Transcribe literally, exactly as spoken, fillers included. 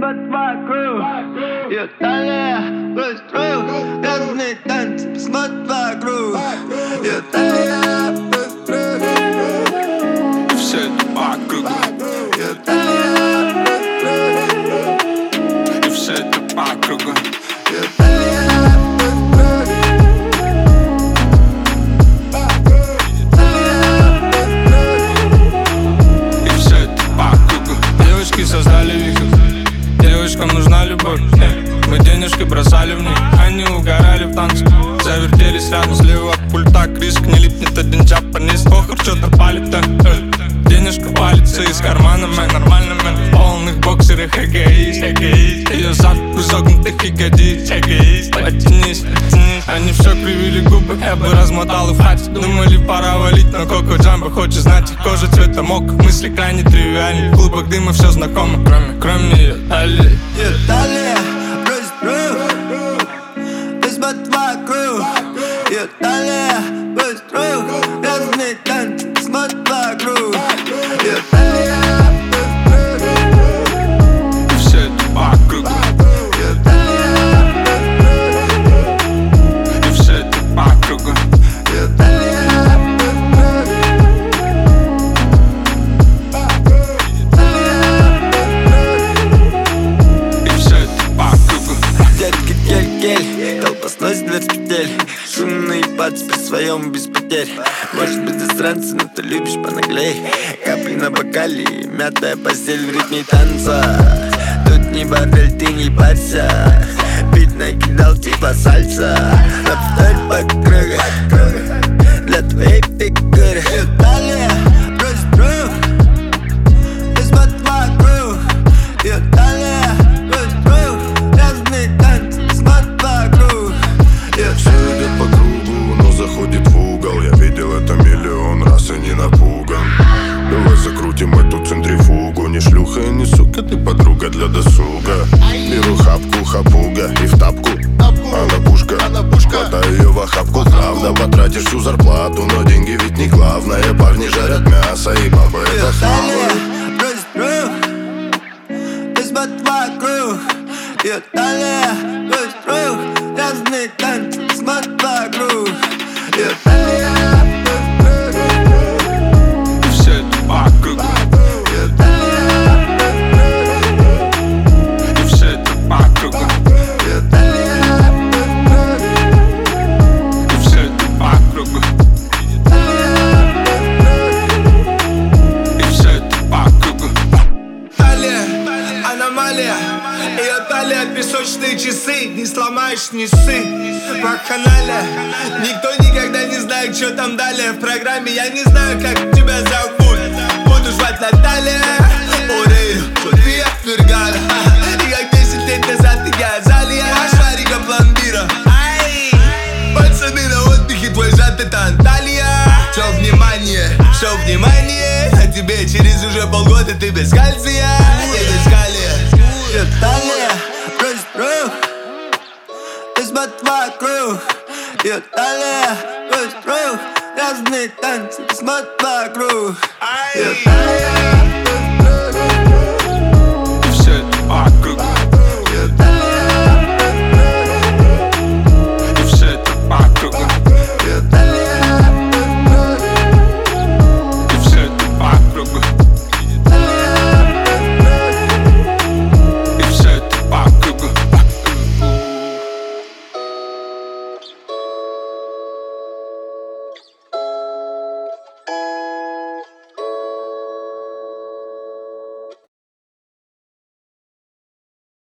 смотри вокруг. Ее талия брось круг. Разные танцы, посмотри вокруг. Ее талия брось круг. И все это по кругу. Ее талия брось круг. И все это по кругу. Ее талия брось круг. И все это по кругу. Девочки создали вихрь. Девочкам нужна любовь. Мы денежки бросали в них. Они угорали в танце. Завертелись рядом слева от пульта. Криск не липнет один джапанис. Похуй, что-то палит так. Денежка палится из кармана, мэн. Нормально, мэн. В полных боксерах эгоист, эгоист. Ее зад в изогнутых ягодиц. Эгоист, потянись, потянись. Они все кривили губы, я бы размотал и в хате. Думали, пора валить, но Коко Джамбо хочет знать их кожа цвета мок. Мысли крайне тривиальны, в клубах дыма все знакомо. Кроме, кроме ее талии. Ее талия брось круг. Ты смотри вокруг. Ее талия брось круг. Разные танцы, смотри вокруг. Ее талия брось круг. И все это по кругу. Ее талия брось круг. И все это по кругу. Ее талия брось круг. И все это по кругу. Детки, кель-кель, толпа сносит двадцать петель. Шумный пац при своем без потерь. Может быть засранцы, но ты любишь понаглей. Капли на бокале, мятая постель в ритме танца. Тут не бордель, ты не парься. Бит накидал типа сальса. Повторь по кругу для твоей фигуры. Ее талия брось круг. Ты смотри вокруг. Ее талия брось круг. Разные танцы, смотри вокруг. Ее Все идет по кругу, но заходит в угол. Я видел это миллион раз и не напуган. Давай закрутим эту центрифугу. Не шлюха и не сука, ты подруга для досуга. Беру хапку, хапуга и в тапку. Она пушка, хватаю ее в охапку. Правда, потратишь всю зарплату, но деньги ведь не главное. Парни жарят мясо и баба это талия хавают. брось круг. Ты смотри вокруг. Ее талия брось круг. Разные танцы, смотри вокруг. Ее талия брось круг. И все это по кругу. Ее талия брось круг. И все это по кругу. Ее талия брось круг. И все это по кругу. И все это по кругу. Талия, аномалия. Ее талия, песочные часы. Не сломаешь, не ссы. Вакханалия. Никто никогда не знает, что там далее в программе. Я не знаю, как тебя зовут. Буду звать Наталья. Урею, ты отвергала. И как десять лет назад я Залия. Шарика пломбира. Ай, пацаны на отдыхе, твой зад это Анталия. Все внимание, все внимание. А тебе через уже полгода ты без кальция. И без калия. Ее талия брось круг. Ты смотри вокруг. Ее талия брось круг. Разные танцы, смотри вокруг. Ее талия